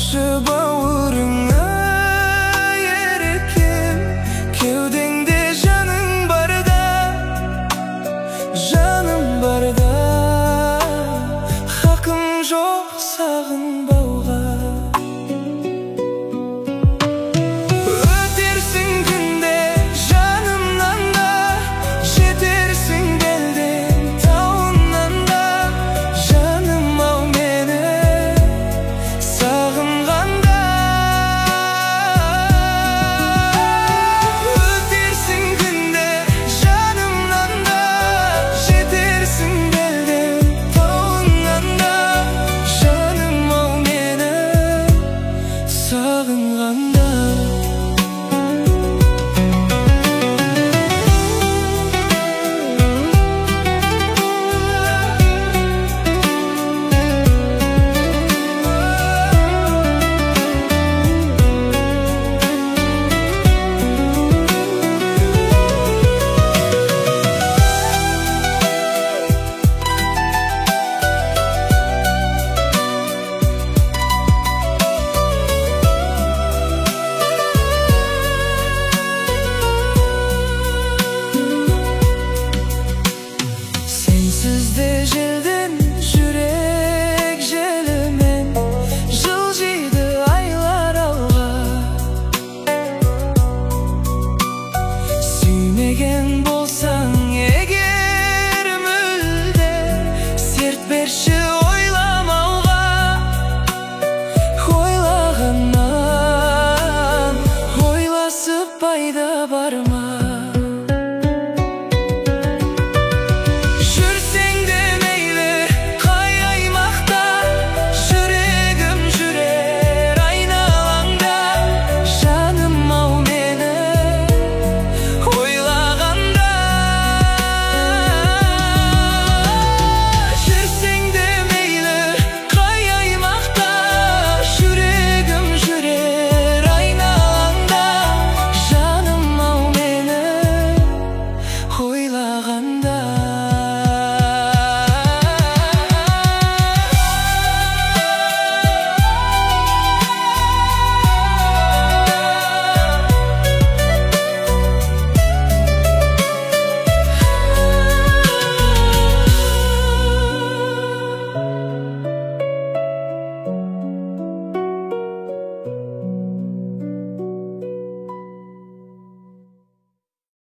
Saqlanшы бауырыңа еркем, кеудеңде жаның барда, жаным барда, хақым жоқ сағынбауға. Өтерсің күнде жанымнан да, жетерсің белден тауынан да, жаным ау мені сағынғанда. Өтерсің күнде жанымнан да, жетерсің белден тауынан да, жаным ау мені сағынғанда. Sensiz de jeldi